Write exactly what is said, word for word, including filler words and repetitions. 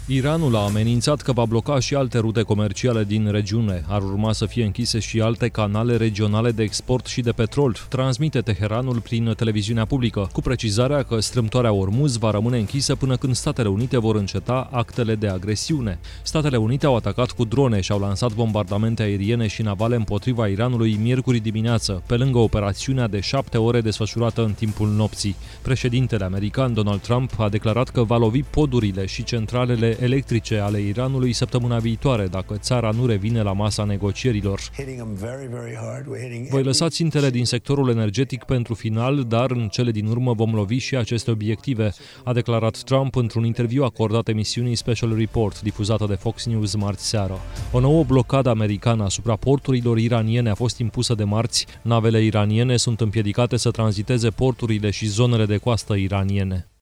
Iranul a amenințat că va bloca și alte rute comerciale din regiune. Ar urma să fie închise și alte canale regionale de export și de petrol, transmite Teheranul prin televiziunea publică, cu precizarea că strâmtoarea Ormuz va rămâne închisă până când Statele Unite vor înceta actele de agresiune. Statele Unite au atacat cu drone și au lansat bombardamente aeriene și navale împotriva Iranului miercuri dimineață, pe lângă operațiunea de șapte ore desfășurată în timpul nopții. Președintele american Donald Trump a declarat că va lovi podurile și centralele electrice ale Iranului săptămâna viitoare, dacă țara nu revine la masa negocierilor. Voi lăsa țintele din sectorul energetic pentru final, dar în cele din urmă vom lovi și aceste obiective, a declarat Trump într-un interviu acordat emisiunii Special Report, difuzată de Fox News marți seară. O nouă blocadă americană asupra porturilor iraniene a fost impusă de marți. Navele iraniene sunt împiedicate să tranziteze porturile și zonele de coastă iraniene.